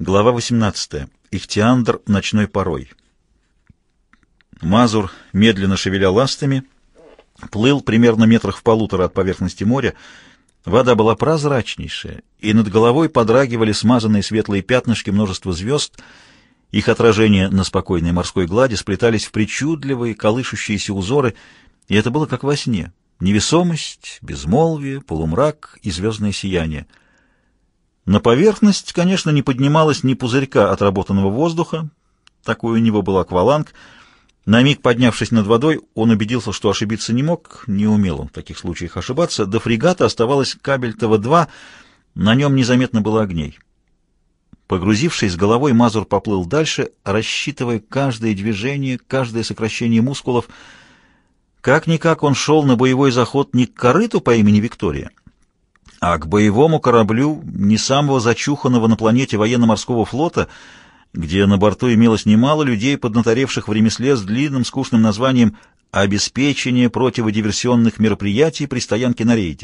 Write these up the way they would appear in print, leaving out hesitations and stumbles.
Глава 18. Ихтиандр ночной порой. Мазур, медленно шевеля ластами, плыл примерно метрах в полутора от поверхности моря. Вода была прозрачнейшая, и над головой подрагивали смазанные светлые пятнышки множества звезд. Их отражения на спокойной морской глади сплетались в причудливые, колышущиеся узоры, и это было как во сне. Невесомость, безмолвие, полумрак и звездное сияние. На поверхность, конечно, не поднималось ни пузырька отработанного воздуха, такой у него был акваланг. На миг поднявшись над водой, он убедился, что ошибиться не мог, не умел он в таких случаях ошибаться. До фрегата оставалось Кабельтово-2, на нем незаметно было огней. Погрузившись головой, Мазур поплыл дальше, рассчитывая каждое движение, каждое сокращение мускулов. Как-никак он шел на боевой заход не к корыту по имени Виктория, а к боевому кораблю не самого зачуханного на планете военно-морского флота, где на борту имелось немало людей, поднаторевших в ремесле с длинным скучным названием «Обеспечение противодиверсионных мероприятий при стоянке на рейде».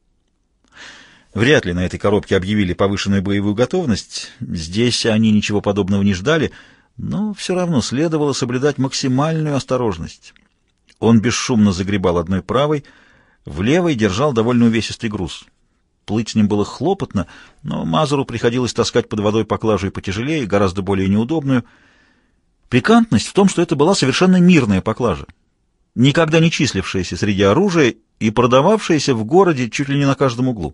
Вряд ли на этой коробке объявили повышенную боевую готовность, здесь они ничего подобного не ждали, но все равно следовало соблюдать максимальную осторожность. Он бесшумно загребал одной правой, в левой держал довольно увесистый груз. Плыть с ним было хлопотно, но Мазуру приходилось таскать под водой поклажу и потяжелее, гораздо более неудобную. Пикантность в том, что это была совершенно мирная поклажа, никогда не числившаяся среди оружия и продававшаяся в городе чуть ли не на каждом углу.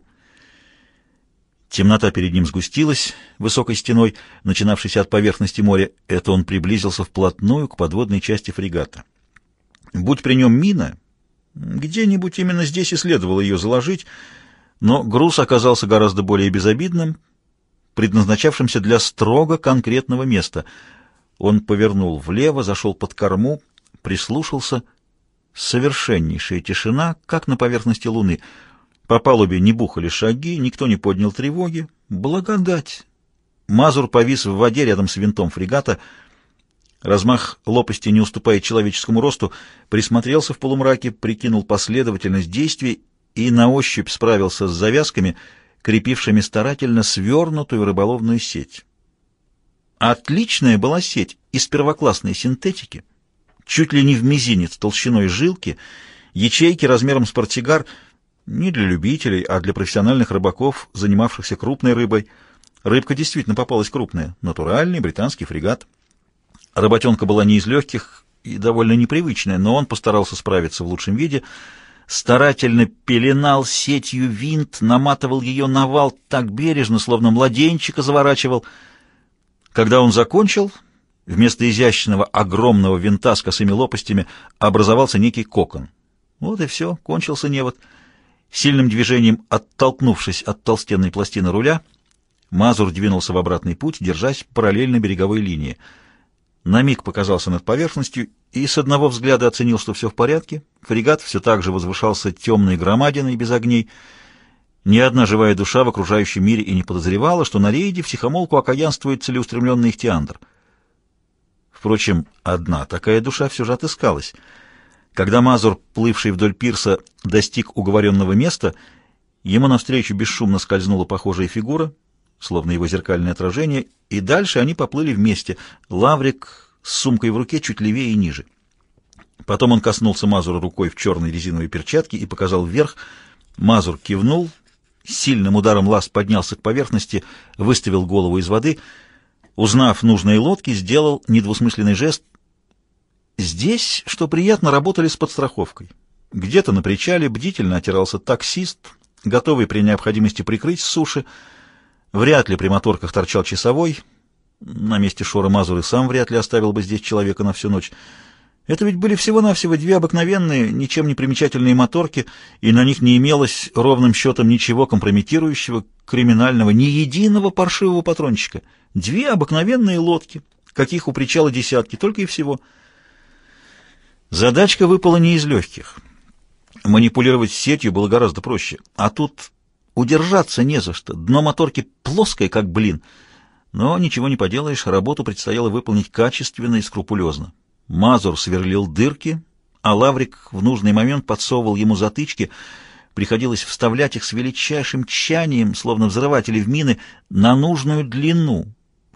Темнота перед ним сгустилась высокой стеной, начинавшейся от поверхности моря. Это он приблизился вплотную к подводной части фрегата. Будь при нем мина, где-нибудь именно здесь и следовало ее заложить, но груз оказался гораздо более безобидным, предназначавшимся для строго конкретного места. Он повернул влево, зашел под корму, прислушался. Совершеннейшая тишина, как на поверхности Луны. По палубе не бухали шаги, никто не поднял тревоги. Благодать! Мазур повис в воде рядом с винтом фрегата. Размах лопасти не уступает человеческому росту. Присмотрелся в полумраке, прикинул последовательность действий и на ощупь справился с завязками, крепившими старательно свернутую рыболовную сеть. Отличная была сеть из первоклассной синтетики, чуть ли не в мизинец толщиной жилки, ячейки размером с портсигар, не для любителей, а для профессиональных рыбаков, занимавшихся крупной рыбой. Рыбка действительно попалась крупная, натуральный британский фрегат. Работенка была не из легких и довольно непривычная, но он постарался справиться в лучшем виде. Старательно пеленал сетью винт, наматывал ее на вал так бережно, словно младенчика заворачивал. Когда он закончил, вместо изящного огромного винта с косыми лопастями образовался некий кокон. Вот и все, кончился невод. Сильным движением, оттолкнувшись от толстенной пластины руля, Мазур двинулся в обратный путь, держась параллельно береговой линии. На миг показался над поверхностью и с одного взгляда оценил, что все в порядке. Фрегат все так же возвышался темной громадиной без огней. Ни одна живая душа в окружающем мире и не подозревала, что на рейде втихомолку окаянствует целеустремленный Ихтиандр. Впрочем, одна такая душа все же отыскалась. Когда Мазур, плывший вдоль пирса, достиг уговоренного места, ему навстречу бесшумно скользнула похожая фигура, словно его зеркальное отражение, и дальше они поплыли вместе, Лаврик с сумкой в руке чуть левее и ниже. Потом он коснулся Мазура рукой в черной резиновой перчатке и показал вверх. Мазур кивнул, сильным ударом ласт поднялся к поверхности, выставил голову из воды. Узнав нужные лодки, сделал недвусмысленный жест. Здесь, что приятно, работали с подстраховкой. Где-то на причале бдительно отирался таксист, готовый при необходимости прикрыть с суши. Вряд ли при моторках торчал часовой. На месте Шора Мазур и сам вряд ли оставил бы здесь человека на всю ночь. Это ведь были всего-навсего две обыкновенные, ничем не примечательные моторки, и на них не имелось ровным счетом ничего компрометирующего, криминального, ни единого паршивого патрончика. Две обыкновенные лодки, каких у причала десятки, только и всего. Задачка выпала не из легких. Манипулировать сетью было гораздо проще, а тут удержаться не за что. Дно моторки плоское, как блин. Но ничего не поделаешь, работу предстояло выполнить качественно и скрупулезно. Мазур сверлил дырки, а Лаврик в нужный момент подсовывал ему затычки. Приходилось вставлять их с величайшим тщанием, словно взрыватели в мины, на нужную длину,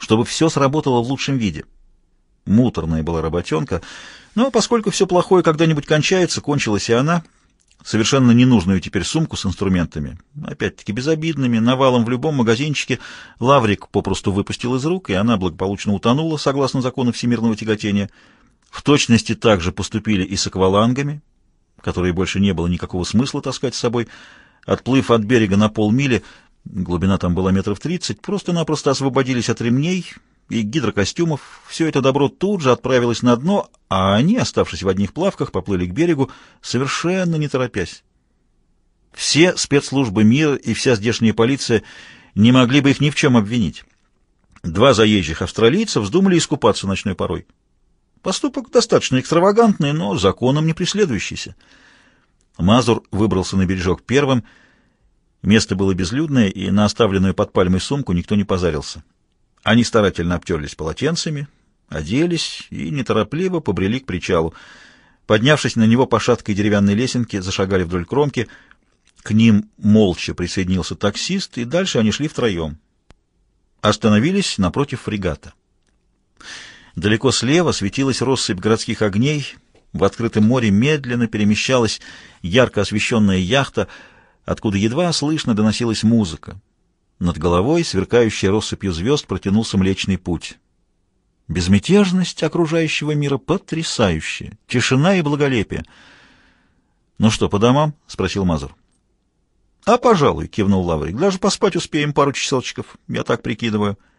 чтобы все сработало в лучшем виде. Муторная была работенка, но поскольку все плохое когда-нибудь кончается, кончилась и она. Совершенно ненужную теперь сумку с инструментами, опять-таки безобидными, навалом в любом магазинчике, Лаврик попросту выпустил из рук, и она благополучно утонула, согласно закону всемирного тяготения. В точности так же поступили и с аквалангами, которые больше не было никакого смысла таскать с собой. Отплыв от берега на полмили, глубина там была 30 метров, просто-напросто освободились от ремней и гидрокостюмов. Все это добро тут же отправилось на дно, а они, оставшись в одних плавках, поплыли к берегу, совершенно не торопясь. Все спецслужбы мира и вся здешняя полиция не могли бы их ни в чем обвинить. 2 заезжих австралийца вздумали искупаться ночной порой. Поступок достаточно экстравагантный, но законом не преследующийся. Мазур выбрался на бережок первым. Место было безлюдное, и на оставленную под пальмой сумку никто не позарился. Они старательно обтерлись полотенцами, оделись и неторопливо побрели к причалу. Поднявшись на него по шаткой деревянной лесенке, зашагали вдоль кромки. К ним молча присоединился таксист, и дальше они шли втроем. Остановились напротив фрегата. Далеко слева светилась россыпь городских огней. В открытом море медленно перемещалась ярко освещенная яхта, откуда едва слышно доносилась музыка. Над головой, сверкающей россыпью звезд, протянулся Млечный Путь. Безмятежность окружающего мира потрясающая, тишина и благолепие. — Ну что, по домам? — спросил Мазур. — А, пожалуй, — кивнул Лаврик. — Даже поспать успеем пару часочков, я так прикидываю. —